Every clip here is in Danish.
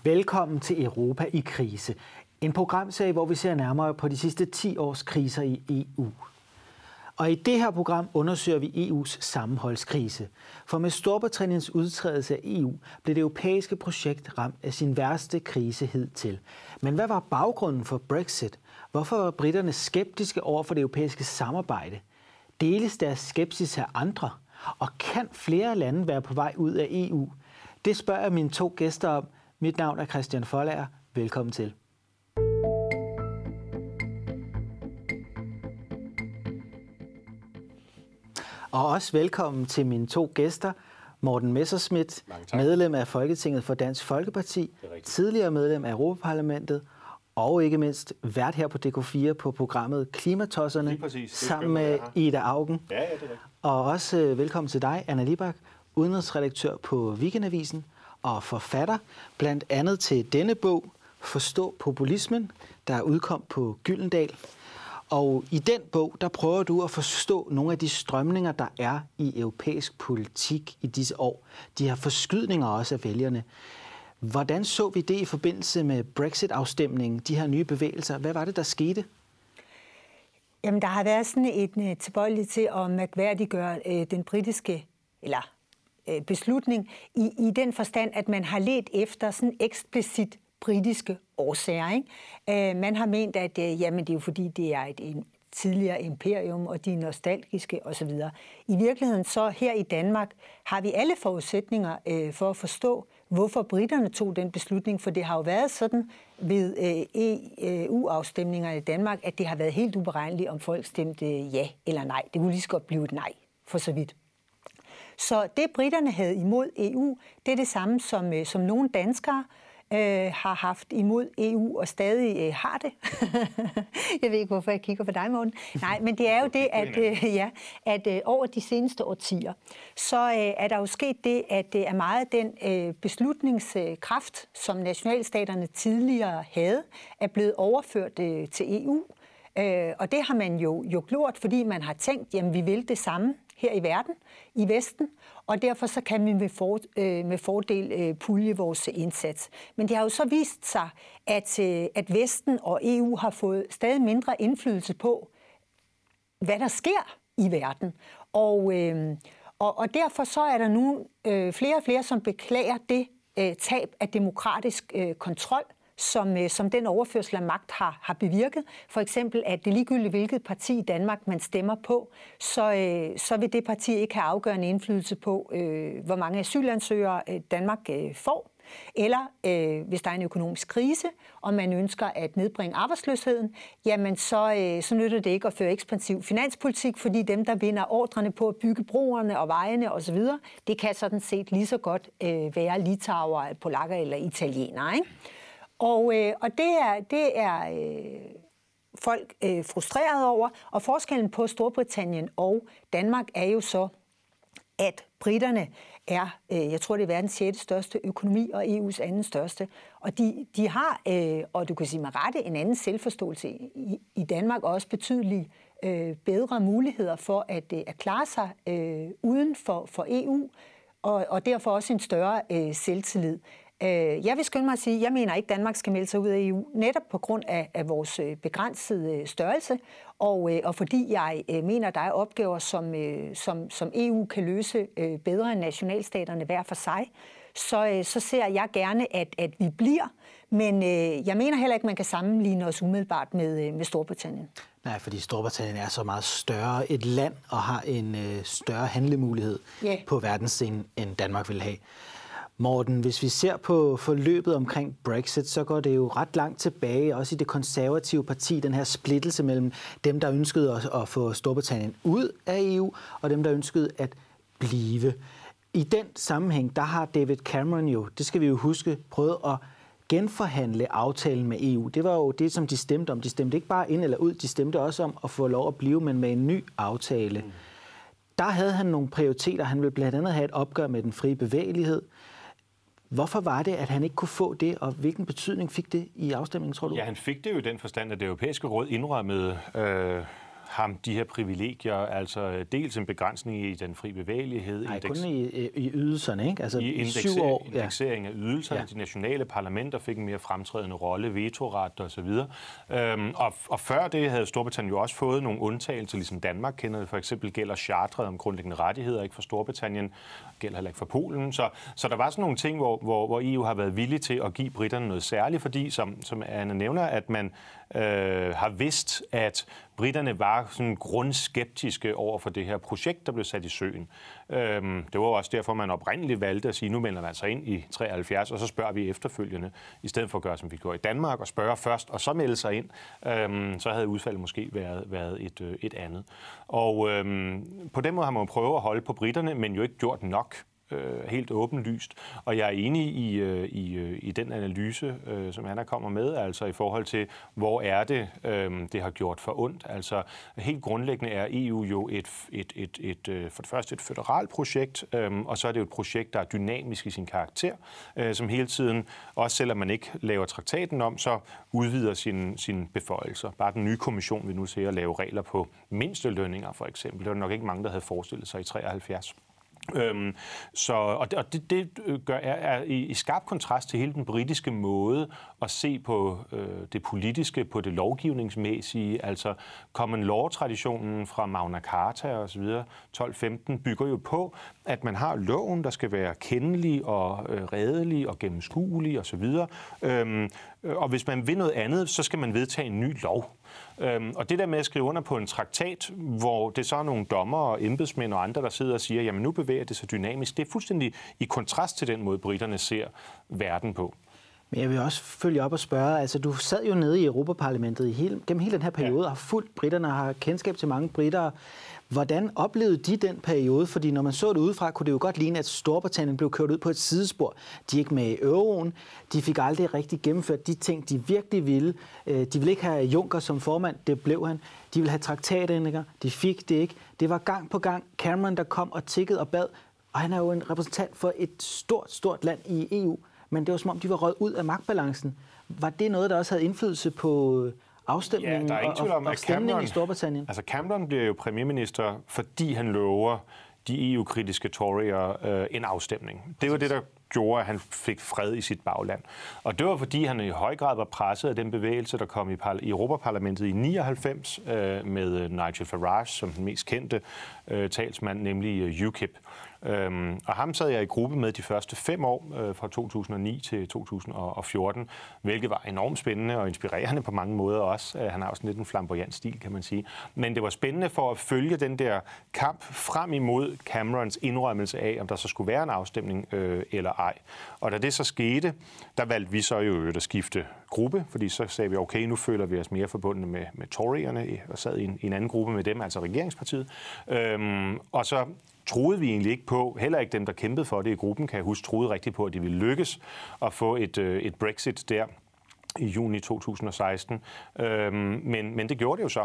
Velkommen til Europa i krise. En programserie, hvor vi ser nærmere på de sidste 10 års kriser i EU. Og i det her program undersøger vi EU's sammenholdskrise. For med Storbritanniens udtrædelse af EU blev det europæiske projekt ramt af sin værste krise hidtil. Men hvad var baggrunden for Brexit? Hvorfor var briterne skeptiske over for det europæiske samarbejde? Deles deres skepsis af andre? Og kan flere lande være på vej ud af EU? Det spørger jeg mine 2 gæster om. Mit navn er Christian Foldager. Velkommen til. Og også velkommen til mine 2 gæster. Morten Messerschmidt, medlem af Folketinget for Dansk Folkeparti, tidligere medlem af Europaparlamentet, og ikke mindst vært her på DK4 på programmet Klimatosserne, sammen med Ida Auken. Ja, det er rigtigt. Og også velkommen til dig, Anna Libak, udenrigsredaktør på Weekendavisen og forfatter, blandt andet til denne bog, Forstå populismen, der udkom på Gyldendal. Og i den bog, der prøver du at forstå nogle af de strømninger, der er i europæisk politik i disse år. De her forskydninger også af vælgerne. Hvordan så vi det i forbindelse med Brexit-afstemningen, de her nye bevægelser? Hvad var det, der skete? Jamen, der har været sådan et tilbøjelighed til at mærkværdiggøre den britiske beslutning i den forstand, at man har ledt efter sådan eksplicit britiske årsager. Ikke? Man har ment, at jamen, det er jo fordi, det er et tidligere imperium, og de er nostalgiske osv. I virkeligheden så her i Danmark har vi alle forudsætninger for at forstå, hvorfor briterne tog den beslutning, for det har jo været sådan ved EU-afstemninger i Danmark, at det har været helt uberegneligt, om folk stemte ja eller nej. Det kunne lige så godt blive et nej, for så vidt. Så det, briterne havde imod EU, det er det samme, som nogle danskere har haft imod EU og stadig har det. Jeg ved ikke, hvorfor jeg kigger på dig, Morten. Nej, men det er jo det, at over de seneste årtier, så er der jo sket det, at det er meget den beslutningskraft, som nationalstaterne tidligere havde, er blevet overført til EU. Og det har man jo gjort, fordi man har tænkt, jamen vi vil det samme her i verden, i Vesten, og derfor så kan vi med fordel pulje vores indsats. Men det har jo så vist sig, at Vesten og EU har fået stadig mindre indflydelse på, hvad der sker i verden. Og derfor så er der nu flere og flere, som beklager det tab af demokratisk kontrol, som den overførsel af magt har bevirket. For eksempel, at det ligegyldigt, hvilket parti i Danmark man stemmer på, så vil det parti ikke have afgørende indflydelse på, hvor mange asylansøgere Danmark får. Eller hvis der er en økonomisk krise, og man ønsker at nedbringe arbejdsløsheden, jamen så nytter det ikke at føre ekspansiv finanspolitik, fordi dem, der vinder ordrene på at bygge broerne og vejene osv., det kan sådan set lige så godt være litauer, polakker eller italienere, ikke? Og det er folk frustreret over, og forskellen på Storbritannien og Danmark er jo så, at briterne er, jeg tror det er verdens 6. største økonomi og EU's anden største, og de har, og du kan sige med rette, en anden selvforståelse i Danmark, og også betydeligt bedre muligheder for at klare sig uden for EU, og derfor også en større selvtillid. Jeg vil skynde mig at sige, at jeg mener ikke, at Danmark skal melde sig ud af EU, netop på grund af vores begrænsede størrelse, og fordi jeg mener, at der er opgaver, som EU kan løse bedre end nationalstaterne hver for sig, så ser jeg gerne, at vi bliver. Men jeg mener heller ikke, at man kan sammenligne os umiddelbart med Storbritannien. Nej, fordi Storbritannien er så meget større et land og har en større handlemulighed på verdensscenen, end Danmark vil have. Morten, hvis vi ser på forløbet omkring Brexit, så går det jo ret langt tilbage, også i det konservative parti, den her splittelse mellem dem, der ønskede at få Storbritannien ud af EU, og dem, der ønskede at blive. I den sammenhæng, der har David Cameron jo, det skal vi jo huske, prøvet at genforhandle aftalen med EU. Det var jo det, som de stemte om. De stemte ikke bare ind eller ud, de stemte også om at få lov at blive, men med en ny aftale. Der havde han nogle prioriteter. Han ville blandt andet have et opgør med den frie bevægelighed. Hvorfor var det, at han ikke kunne få det, og hvilken betydning fik det i afstemningen, tror du? Ja, han fik det jo i den forstand, at det europæiske råd indrømmede ham de her privilegier, altså dels en begrænsning i den fri bevægelighed. Nej, kun i ydelserne, ikke? Altså i 7 år. Indeksering af ydelserne. Ja. De nationale parlamenter fik en mere fremtrædende rolle, vetoret og så videre. Og før det havde Storbritannien jo også fået nogle undtagelser, ligesom Danmark kender det. For eksempel gælder charteret om grundlæggende rettigheder, ikke for Storbritannien, gælder heller ikke for Polen. Så der var sådan nogle ting, hvor EU har været villig til at give britterne noget særligt, fordi, som Anna nævner, at man har vidst, at britterne var sådan grundskeptiske over for det her projekt, der blev sat i søen. Det var også derfor, man oprindeligt valgte at sige, nu melder man sig ind i 73, og så spørger vi efterfølgende, i stedet for at gøre, som vi gjorde i Danmark, og spørge først, og så melde sig ind, så havde udfaldet måske været et andet. Og på den måde har man prøvet at holde på britterne, men jo ikke gjort nok. Helt åbenlyst. Og jeg er enig i den analyse, som Anna kommer med, altså i forhold til, hvor er det, det har gjort for ondt. Altså helt grundlæggende er EU jo for det første et føderalt projekt, og så er det jo et projekt, der er dynamisk i sin karakter, som hele tiden, også selvom man ikke laver traktaten om, så udvider sine beføjelser. Bare den nye kommission vil nu se at lave regler på mindstelønninger, for eksempel. Det var nok ikke mange, der havde forestillet sig i 73. Det er i skarp kontrast til hele den britiske måde at se på det politiske, på det lovgivningsmæssige, altså common law-traditionen fra Magna Carta og så videre, 1215, bygger jo på, at man har loven, der skal være kendelig og redelig og gennemskuelig og så videre. Og hvis man vil noget andet, så skal man vedtage en ny lov. Og det der med at skrive under på en traktat, hvor det så er nogle dommere og embedsmænd og andre, der sidder og siger, jamen nu bevæger det sig dynamisk, det er fuldstændig i kontrast til den måde, briterne ser verden på. Men jeg vil også følge op og spørge, altså du sad jo nede i Europaparlamentet gennem hele den her periode og har fulgt britterne og har kendskab til mange britter. Hvordan oplevede de den periode? Fordi når man så det udefra, kunne det jo godt ligne, at Storbritannien blev kørt ud på et sidespor. De er ikke med i euroen. De fik aldrig rigtig gennemført de ting, de virkelig ville. De ville ikke have Juncker som formand. Det blev han. De ville have traktatændringer. De fik det ikke. Det var gang på gang Cameron, der kom og tikkede og bad. Og han er jo en repræsentant for et stort land i EU. Men det var som om, de var røget ud af magtbalancen. Var det noget, der også havde indflydelse på afstemningen og stemningen i Storbritannien? Altså Cameron bliver jo premierminister, fordi han lover de EU-kritiske Tory'er en afstemning. Det var det, der gjorde, at han fik fred i sit bagland. Og det var, fordi han i høj grad var presset af den bevægelse, der kom i Europaparlamentet i 99 med Nigel Farage som den mest kendte talsmand, nemlig UKIP. Og ham sad jeg i gruppe med de første 5 år, fra 2009 til 2014, hvilket var enormt spændende og inspirerende på mange måder også. Han har også lidt en flamboyant stil, kan man sige. Men det var spændende for at følge den der kamp frem imod Camerons indrømmelse af, om der så skulle være en afstemning eller ej. Og da det så skete, der valgte vi så jo at skifte gruppe, fordi så sagde vi, okay, nu føler vi os mere forbundne med Tory'erne, og sad i en anden gruppe med dem, altså regeringspartiet. Og så troede vi egentlig ikke på, heller ikke dem, der kæmpede for det i gruppen, kan jeg huske, troede rigtig på, at de ville lykkes at få et Brexit der i juni 2016. Men det gjorde det jo så.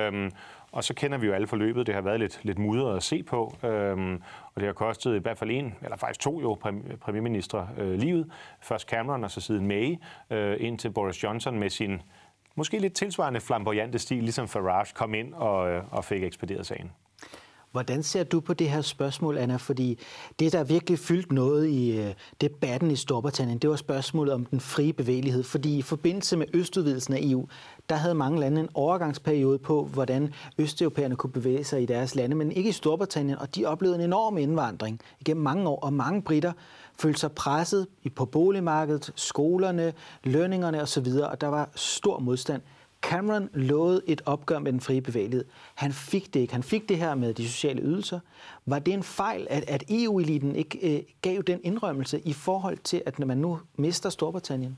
Og så kender vi jo alle forløbet. Det har været lidt mudret at se på. Og det har kostet i hvert fald eller faktisk 2 premierministre livet. Først Cameron og så siden May, indtil Boris Johnson med sin måske lidt tilsvarende flamboyante stil, ligesom Farage, kom ind og fik ekspederet sagen. Hvordan ser du på det her spørgsmål, Anna? Fordi det, der virkelig fyldt noget i debatten i Storbritannien, det var spørgsmålet om den frie bevægelighed. Fordi i forbindelse med østudvidelsen af EU, der havde mange lande en overgangsperiode på, hvordan østeuropæerne kunne bevæge sig i deres lande, men ikke i Storbritannien. Og de oplevede en enorm indvandring igennem mange år, og mange britter følte sig presset på boligmarkedet, skolerne, lønningerne osv., og der var stor modstand. Cameron lovede et opgør med den frie bevægelighed. Han fik det ikke. Han fik det her med de sociale ydelser. Var det en fejl, at EU-eliten ikke gav den indrømmelse i forhold til, at når man nu mister Storbritannien?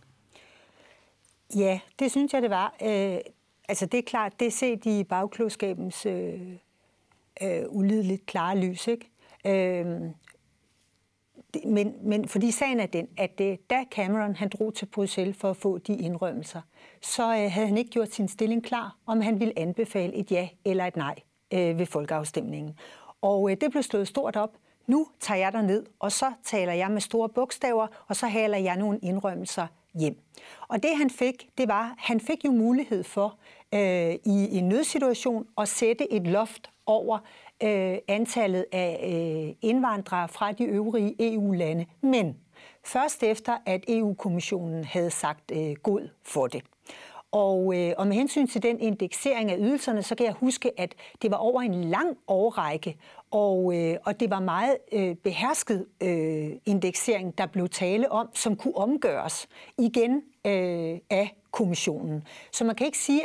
Ja, det synes jeg, det var. Altså det er klart, det er set i bagklogskabens ulideligt klare lys, ikke? Men fordi sagen er den, at da Cameron han drog til Bruxelles for at få de indrømmelser, så havde han ikke gjort sin stilling klar, om han ville anbefale et ja eller et nej ved folkeafstemningen. Og det blev slået stort op. Nu tager jeg ned, og så taler jeg med store bogstaver, og så haler jeg nogle indrømmelser hjem. Og det han fik, det var, han fik jo mulighed for i en nødsituation og sætte et loft over antallet af indvandrere fra de øvrige EU-lande. Men først efter, at EU-kommissionen havde sagt god for det. Og med hensyn til den indeksering af ydelserne, så kan jeg huske, at det var over en lang årrække, og det var meget behersket indeksering, der blev tale om, som kunne omgøres igen af kommissionen. Så man kan ikke sige,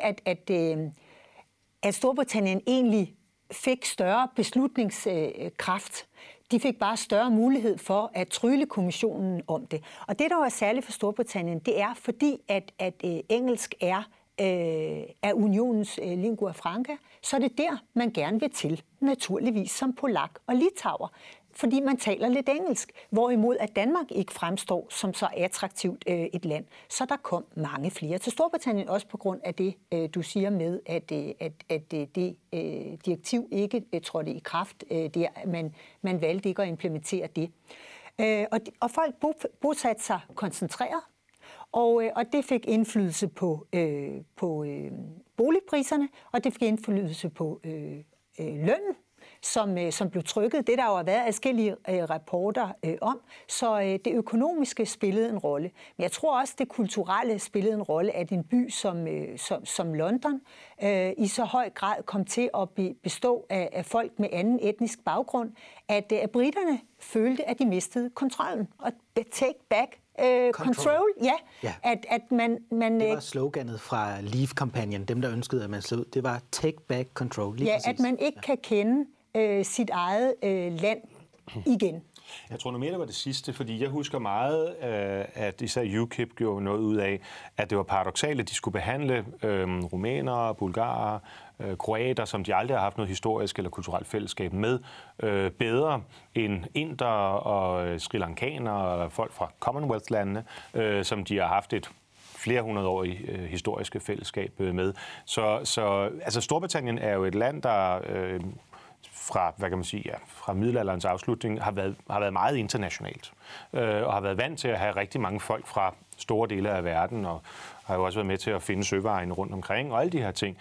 at Storbritannien egentlig fik større beslutningskraft. De fik bare større mulighed for at trylle kommissionen om det. Og det, der er særligt for Storbritannien, det er fordi, at engelsk er unionens lingua franca, så er det der, man gerne vil til, naturligvis som polak og litauer, fordi man taler lidt engelsk, hvorimod at Danmark ikke fremstår som så attraktivt et land. Så der kom mange flere til Storbritannien, også på grund af det, du siger med, at det direktiv ikke trådte i kraft, man valgte ikke at implementere det. Og folk bosatte sig koncentreret, og det fik indflydelse på boligpriserne, og det fik indflydelse på lønnen, som blev trykket. Det der jo har været adskillige rapporter om. Så det økonomiske spillede en rolle. Men jeg tror også, det kulturelle spillede en rolle, at en by som London i så høj grad kom til at bestå af folk med anden etnisk baggrund, at briterne følte, at de mistede kontrollen. Og take back control, ja. At man det var sloganet fra Leave-kampagnen, dem der ønskede, at man slog ud. Det var take back control, lige præcis. At man ikke kan kende sit eget land igen. Jeg tror nu mere, det var det sidste, fordi jeg husker meget, at især UKIP gjorde noget ud af, at det var paradoksalt, at de skulle behandle rumænere, bulgarer, kroater, som de aldrig har haft noget historisk eller kulturelt fællesskab med, bedre end inder og sri lankanere og folk fra Commonwealth-landene, som de har haft et flere hundrede år i historiske fællesskab med. Så altså Storbritannien er jo et land, der fra, hvad kan man sige, fra middelalderens afslutning har været meget internationalt og har været vant til at have rigtig mange folk fra store dele af verden, og har jo også været med til at finde søvejen rundt omkring og alle de her ting.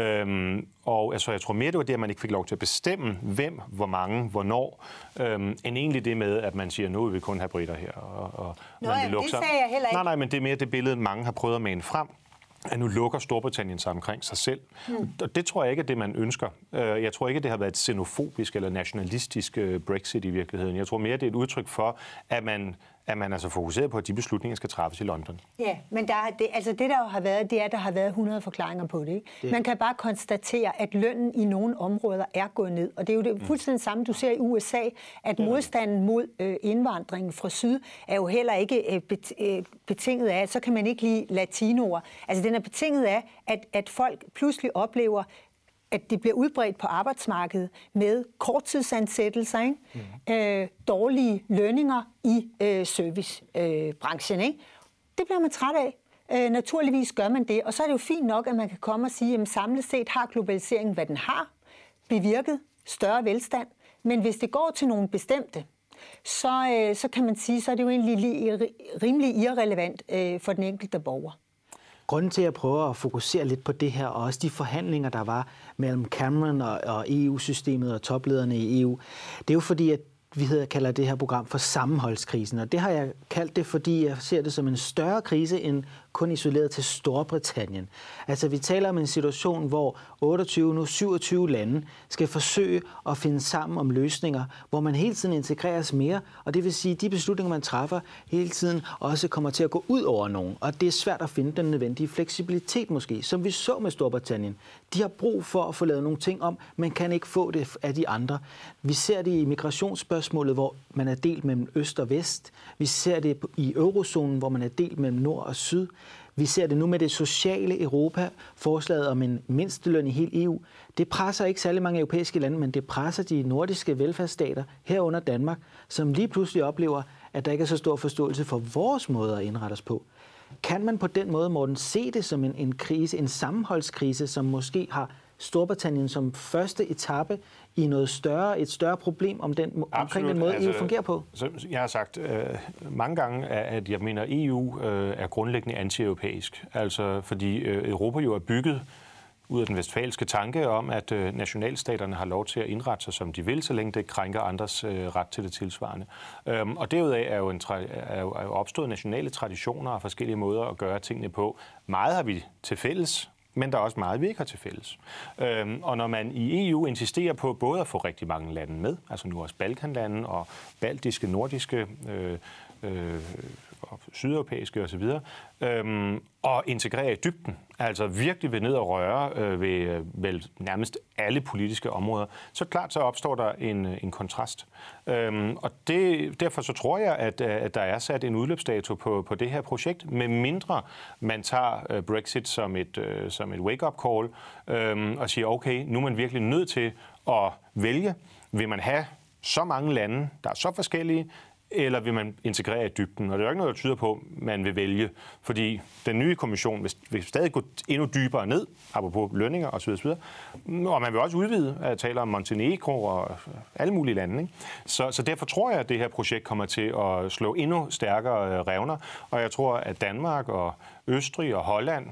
Og altså, jeg tror mere, det var det, at man ikke fik lov til at bestemme, hvem, hvor mange, hvornår, end egentlig det med, at man siger, nu vil vi kun have britter her. Det sagde jeg heller ikke. Nej, men det er mere det billede, mange har prøvet at mane frem, at nu lukker Storbritannien sig omkring sig selv. Og det tror jeg ikke er det, man ønsker. Jeg tror ikke, det har været et xenofobisk eller nationalistisk Brexit i virkeligheden. Jeg tror mere, det er et udtryk for, at man altså fokuseret på, at de beslutninger skal træffes i London. Ja, men det der jo har været, det er, at der har været 100 forklaringer på det. Ikke? Man kan bare konstatere, at lønnen i nogle områder er gået ned. Og det er jo det fuldstændig samme, du ser i USA, at modstanden mod indvandringen fra syd er jo heller ikke betinget af, så kan man ikke lide latinoer. Altså den er betinget af, at folk pludselig oplever, at det bliver udbredt på arbejdsmarkedet med korttidsansættelser, ikke? Dårlige lønninger i servicebranchen. Ikke? Det bliver man træt af. Naturligvis gør man det, og så er det jo fint nok, at man kan komme og sige, at samlet set har globaliseringen, hvad den har, bevirket større velstand, men hvis det går til nogle bestemte, så kan man sige, så er det jo egentlig rimelig irrelevant for den enkelte borger. Grunden til at prøve at fokusere lidt på det her, og også de forhandlinger, der var mellem Cameron og EU-systemet og toplederne i EU, det er jo fordi, at vi kalder det her program for sammenholdskrisen. Og det har jeg kaldt det, fordi jeg ser det som en større krise end kun isoleret til Storbritannien. Altså vi taler om en situation, hvor 27 lande skal forsøge at finde sammen om løsninger, hvor man hele tiden integreres mere, og det vil sige, at de beslutninger, man træffer hele tiden, også kommer til at gå ud over nogen. Og det er svært at finde den nødvendige fleksibilitet måske, som vi så med Storbritannien. De har brug for at få lavet nogle ting om, men kan ikke få det af de andre. Vi ser det i migrationsspørgsmålet, hvor man er delt mellem øst og vest. Vi ser det i eurozonen, hvor man er delt mellem nord og syd. Vi ser det nu med det sociale Europa, forslaget om en mindsteløn i hele EU. Det presser ikke særlig mange europæiske lande, men det presser de nordiske velfærdsstater, herunder Danmark, som lige pludselig oplever, at der ikke er så stor forståelse for vores måde at indrette os på. Kan man på den måde, Morten, se det som en krise, en sammenholdskrise, som måske har Storbritannien som første etape i noget større, et større problem omkring den måde, EU fungerer på? Jeg har sagt mange gange, at jeg mener, at EU er grundlæggende anti-europæisk. Altså, fordi Europa jo er bygget ud af den vestfalske tanke om, at nationalstaterne har lov til at indrette sig, som de vil, så længe det krænker andres ret til det tilsvarende. Og derudaf er jo opstået nationale traditioner og forskellige måder at gøre tingene på. Meget har vi til fælles, men der er også meget, vi ikke har til fælles. Og når man i EU insisterer på både at få rigtig mange lande med, altså nu også Balkanlande og baltiske, nordiske, sydeuropæiske osv., og integrere i dybden, altså virkelig ved ned og røre ved vel nærmest alle politiske områder, så klart så opstår der en kontrast. Og derfor så tror jeg, at der er sat en udløbsdato på det her projekt, med mindre man tager Brexit som et wake-up call og siger, okay, nu er man virkelig nødt til at vælge, vil man have så mange lande, der er så forskellige, eller vil man integrere i dybden? Og det er jo ikke noget, der tyder på, at man vil vælge, fordi den nye kommission vil stadig gå endnu dybere ned, apropos lønninger osv. Og man vil også udvide, at tale om Montenegro og alle mulige lande. Ikke? Så derfor tror jeg, at det her projekt kommer til at slå endnu stærkere revner, og jeg tror, at Danmark og Østrig og Holland,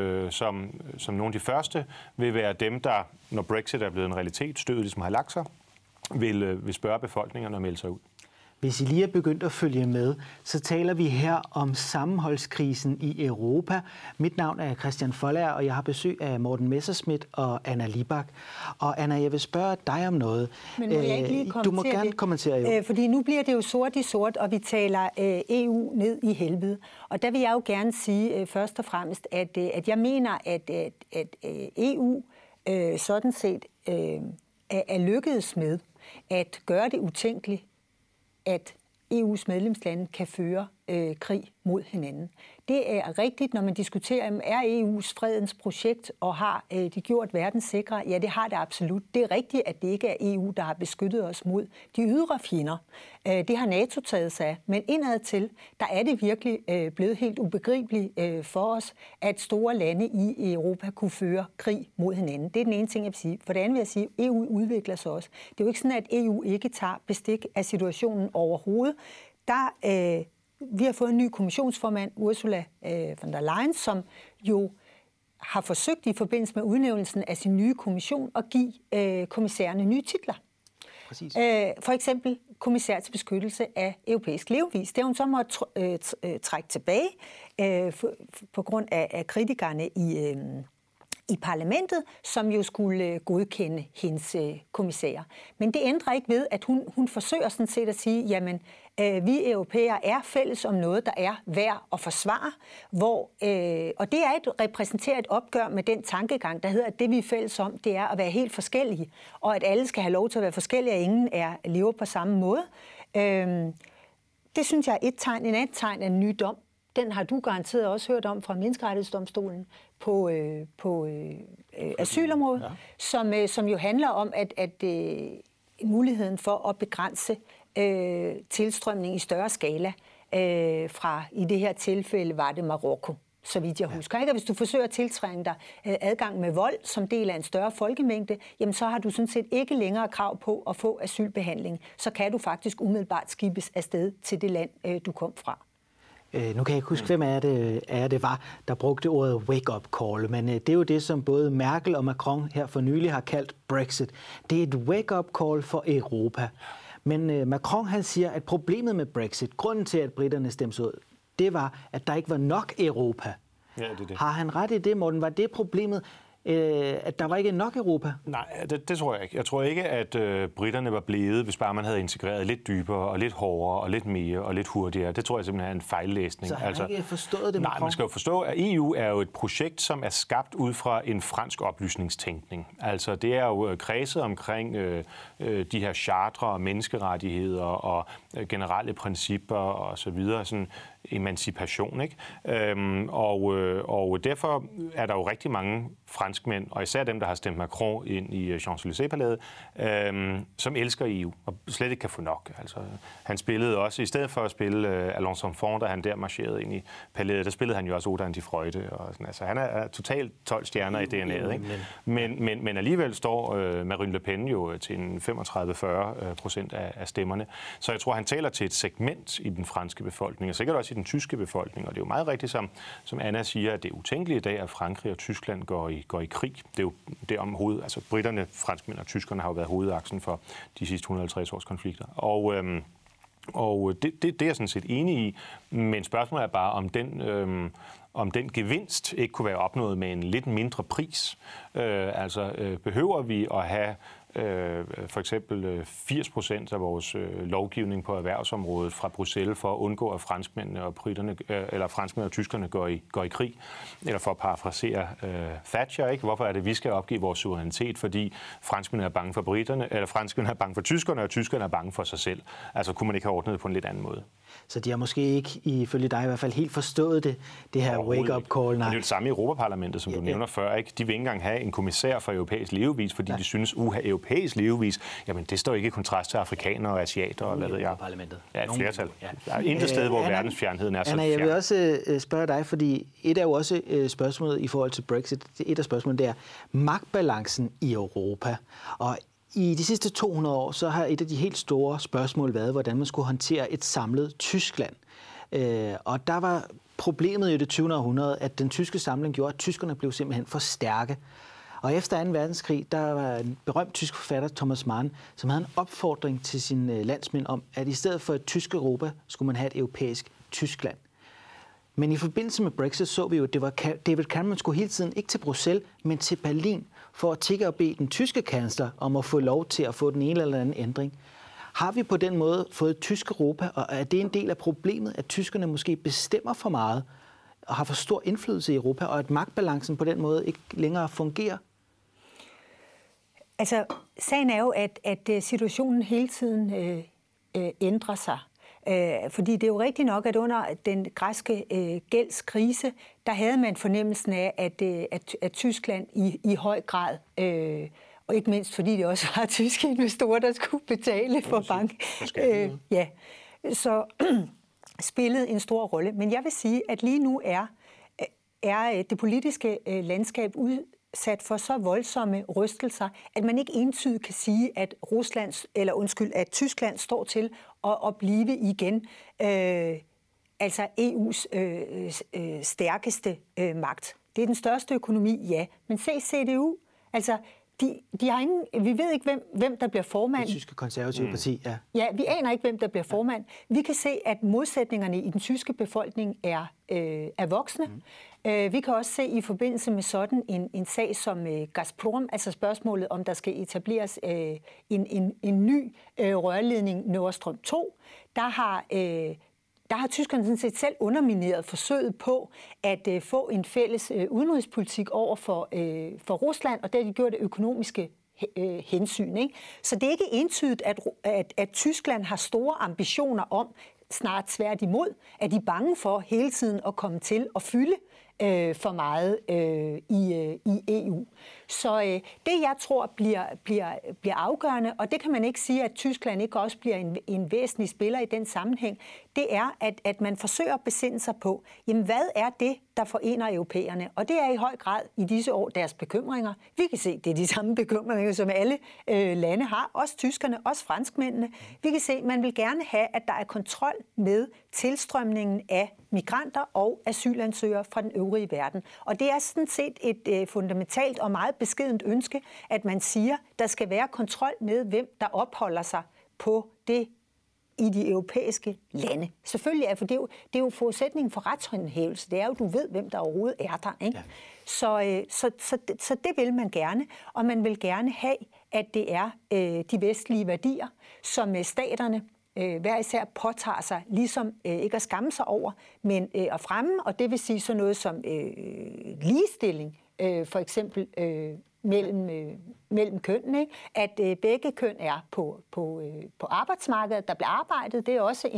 som nogle af de første, vil være dem, der, når Brexit er blevet en realitet, stødet ligesom har lagt sig, vil spørge befolkningerne og melde sig ud. Hvis I lige er begyndt at følge med, så taler vi her om sammenholdskrisen i Europa. Mit navn er Christian Foldager, og jeg har besøg af Morten Messerschmidt og Anna Libak. Og Anna, jeg vil spørge dig om noget. Men må jeg ikke lige kommentere du må gerne kommentere, jo. Fordi nu bliver det jo sort i sort, og vi taler EU ned i helvede. Og der vil jeg jo gerne sige først og fremmest, at jeg mener, at EU sådan set er lykkedes med at gøre det utænkeligt, at EU's medlemslande kan føre krig mod hinanden. Det er rigtigt, når man diskuterer, er EU's fredens projekt, og har de gjort verden sikre? Ja, det har det absolut. Det er rigtigt, at det ikke er EU, der har beskyttet os mod de ydre fjender. Det har NATO taget sig af. Men indadtil, der er det virkelig blevet helt ubegribeligt for os, at store lande i Europa kunne føre krig mod hinanden. Det er den ene ting, jeg vil sige. For det andet vil jeg sige, at EU udvikler sig også. Det er jo ikke sådan, at EU ikke tager bestik af situationen overhovedet. Vi har fået en ny kommissionsformand, Ursula von der Leyen, som jo har forsøgt i forbindelse med udnævnelsen af sin nye kommission at give kommissærerne nye titler. Præcis. For eksempel kommissær til beskyttelse af europæisk levevis. Det har hun så måtte trække tilbage på grund af kritikerne i parlamentet, som jo skulle godkende hendes kommissærer. Men det ændrer ikke ved, at hun forsøger sådan set at sige, jamen, vi europæere er fælles om noget, der er værd at forsvare, og det repræsenterer et opgør med den tankegang, der hedder, at det vi er fælles om, det er at være helt forskellige, og at alle skal have lov til at være forskellige, og ingen lever på samme måde. Det synes jeg er et tegn. En anden tegn er en ny dom. Den har du garanteret også hørt om fra Menneskerettighedsdomstolen på asylområdet, ja. som jo handler om, at muligheden for at begrænse tilstrømning i større skala fra, i det her tilfælde var det Marokko, så vidt jeg husker. Ikke? Og hvis du forsøger at tiltrænge dig adgang med vold som del af en større folkemængde, jamen så har du sådan set ikke længere krav på at få asylbehandling. Så kan du faktisk umiddelbart skibes afsted til det land, du kom fra. Nu kan jeg ikke huske, hvem af det var, der brugte ordet wake-up call, men det er jo det, som både Merkel og Macron her for nylig har kaldt Brexit. Det er et wake-up call for Europa. Men Macron han siger, at problemet med Brexit, grunden til, at britterne stemte ud, det var, at der ikke var nok Europa. Ja, det. Har han ret i det, Morten? Var det problemet, at der var ikke nok Europa? Nej, det tror jeg ikke. Jeg tror ikke, at britterne var blevet, hvis bare man havde integreret lidt dybere og lidt hårdere og lidt mere og lidt hurtigere. Det tror jeg simpelthen er en fejllæsning. Så han har ikke forstået det? Nej, man skal jo forstå, at EU er jo et projekt, som er skabt ud fra en fransk oplysningstænkning. Altså, det er jo kredset omkring de her chartre og menneskerettigheder og generelle principper og så videre, sådan emancipation, ikke? Og derfor er der jo rigtig mange franskmænd, og især dem, der har stemt Macron ind i Champs-Élysées-palæet, som elsker EU og slet ikke kan få nok. Altså, han spillede også, i stedet for at spille Allons Enfants, da han der marcherede ind i palæet, der spillede han jo også Oda die Freude. Og sådan. Altså, han er totalt 12 stjerner i DNA'et, ikke? Men alligevel står Marine Le Pen jo til en 35-40% af stemmerne. Så jeg tror, han taler til et segment i den franske befolkning, og sikkert også i den tyske befolkning. Og det er jo meget rigtigt, som Anna siger, at det er utænkeligt i dag, at Frankrig og Tyskland går går i krig. Det er jo det om hoved. Altså britterne, franskmænd og tyskerne har jo været hovedaksen for de sidste 150 års konflikter. Og det er jeg sådan set enig i, men spørgsmålet er bare, om den gevinst ikke kunne være opnået med en lidt mindre pris. Behøver vi at have for eksempel 80% af vores lovgivning på erhvervsområdet fra Bruxelles for at undgå, at franskmændene og tyskerne går i krig? Eller for at parafrasere Thatcher, ikke? Hvorfor er det, vi skal opgive vores suverænitet, fordi franskmændene er bange for britterne, eller franskmændene er bange for tyskerne, og tyskerne er bange for sig selv? Altså kunne man ikke have ordnet det på en lidt anden måde? Så de har måske ikke, ifølge dig i hvert fald, helt forstået det her wake-up call. Nej. Det er jo det samme i Europaparlamentet, som du nævner før. Ikke? De vil ikke engang have en kommissær for europæisk levevis, fordi de synes, europæisk levevis, jamen det står ikke i kontrast til afrikanere og asiater og hvad ved jeg. Ja, et flertal. Ja. Der er intet sted, hvor verdensfjernheden er så fjern. Jeg vil også spørge dig, fordi et er jo også spørgsmålet i forhold til Brexit. Et af spørgsmålene, det er magtbalancen i Europa. Og i de sidste 200 år, så har et af de helt store spørgsmål været, hvordan man skulle håndtere et samlet Tyskland. Og der var problemet i det 20. århundrede, at den tyske samling gjorde, at tyskerne blev simpelthen for stærke. Og efter 2. verdenskrig, der var en berømt tysk forfatter, Thomas Mann, som havde en opfordring til sine landsmænd om, at i stedet for et tysk Europa, skulle man have et europæisk Tyskland. Men i forbindelse med Brexit så vi jo, at det var David Cameron skulle hele tiden ikke til Bruxelles, men til Berlin, for at tigge og bede den tyske kansler om at få lov til at få den ene eller anden ændring. Har vi på den måde fået et tysk Europa, og er det en del af problemet, at tyskerne måske bestemmer for meget og har for stor indflydelse i Europa, og at magtbalancen på den måde ikke længere fungerer? Altså, sagen er jo, at situationen hele tiden ændrer sig. Fordi det er jo rigtigt nok, at under den græske gældskrise, der havde man fornemmelsen af, at Tyskland i høj grad, og ikke mindst fordi det også var tyske investorer, der skulle betale for bank, så spillede en stor rolle. Men jeg vil sige, at lige nu er det politiske landskab udsat for så voldsomme rystelser, at man ikke entydigt kan sige, at at Tyskland står til at blive igen altså EU's stærkeste magt. Det er den største økonomi, ja. Men se CDU, altså de har ingen, vi ved ikke, hvem der bliver formand. Det tyske konservative parti, ja. Ja, vi aner ikke, hvem der bliver formand. Vi kan se, at modsætningerne i den tyske befolkning er voksne. Vi kan også se i forbindelse med sådan en sag som Gazprom, altså spørgsmålet, om der skal etableres en ny rørledning Nord Stream 2, der har tyskerne sådan set selv undermineret forsøget på at få en fælles udenrigspolitik over for Rusland, og det har de gjort af økonomiske hensyn. Ikke? Så det er ikke entydigt, at Tyskland har store ambitioner om, snart tværtimod, at de er bange for hele tiden at komme til at fylde for meget i EU. Så det, jeg tror, bliver afgørende, og det kan man ikke sige, at Tyskland ikke også bliver en væsentlig spiller i den sammenhæng, det er, at man forsøger at besinde sig på, jamen hvad er det, der forener europæerne? Og det er i høj grad i disse år deres bekymringer. Vi kan se, det er de samme bekymringer, som alle lande har, også tyskerne, også franskmændene. Vi kan se, at man vil gerne have, at der er kontrol med tilstrømningen af migranter og asylansøgere fra den øvrige verden. Og det er sådan set et fundamentalt og meget beskedent ønske, at man siger, der skal være kontrol med, hvem der opholder sig på det i de europæiske lande. Selvfølgelig er, for det er jo forudsætningen for retshåndhævelse. Det er jo, du ved, hvem der overhovedet er der. Ikke? Ja. Så det vil man gerne, og man vil gerne have, at det er de vestlige værdier, som staterne hver især påtager sig, ligesom ikke at skamme sig over, men at fremme, og det vil sige sådan noget som ligestilling, for eksempel mellem kønnene, at begge køn er på arbejdsmarkedet, der bliver arbejdet. Det er også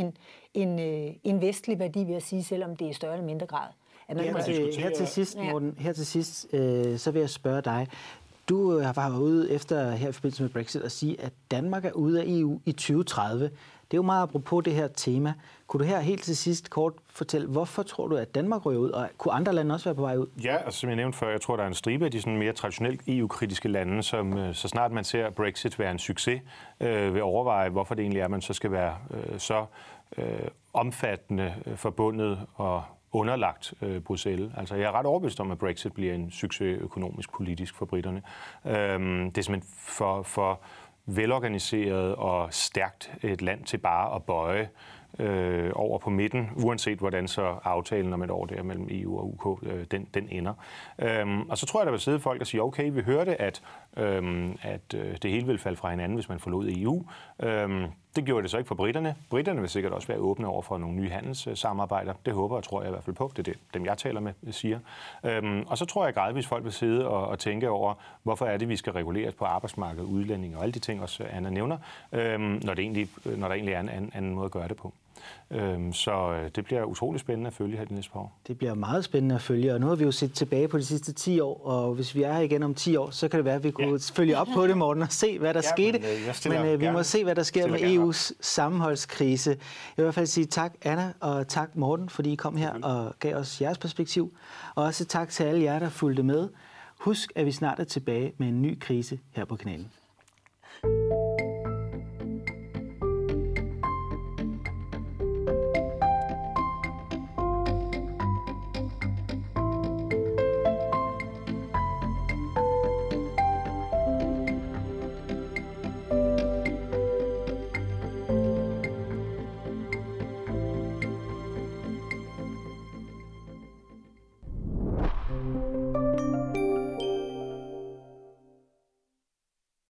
en vestlig værdi, vil jeg sige, selvom det er i større eller mindre grad. Her til sidst, Morten, så vil jeg spørge dig. Du har været ude efter her i forbindelse med Brexit at sige, at Danmark er ude af EU i 2030. Det er jo meget apropos det her tema. Kunne du her helt til sidst kort fortælle, hvorfor tror du, at Danmark ryger ud, og kunne andre lande også være på vej ud? Ja, altså, som jeg nævnte før, jeg tror, der er en stribe af de sådan mere traditionelt EU-kritiske lande, som så snart man ser Brexit være en succes, vil overveje, hvorfor det egentlig er, at man så skal være så omfattende forbundet og underlagt Bruxelles. Altså, jeg er ret overbevist om, at Brexit bliver en succes økonomisk, politisk for briterne. Det er simpelthen for velorganiseret og stærkt et land til bare at bøje over på midten, uanset hvordan så aftalen om et år der mellem EU og UK, den ender. Og så tror jeg, der vil sidde folk og sige, okay, vi hørte, at det hele vil falde fra hinanden, hvis man forlod EU. Det gjorde det så ikke for briterne. Briterne vil sikkert også være åbne over for nogle nye handelssamarbejder. Det håber og tror jeg i hvert fald på. Det er det, dem jeg taler med, siger. Og så tror jeg gradvist, folk vil sidde og tænke over, hvorfor er det, vi skal reguleres på arbejdsmarkedet, udlænding og alle de ting, også Anna nævner, når der egentlig er en anden måde at gøre det på. Så det bliver utrolig spændende at følge her de næste par år. Det bliver meget spændende at følge, og nu har vi jo set tilbage på de sidste 10 år, og hvis vi er her igen om 10 år, så kan det være, at vi kunne følge op på det, Morten, og se, hvad der skete. Men vi må se, hvad der sker med EU's sammenholdskrise. Jeg vil i hvert fald sige tak, Anna, og tak, Morten, fordi I kom her og gav os jeres perspektiv. Og også tak til alle jer, der fulgte med. Husk, at vi snart er tilbage med en ny krise her på kanalen.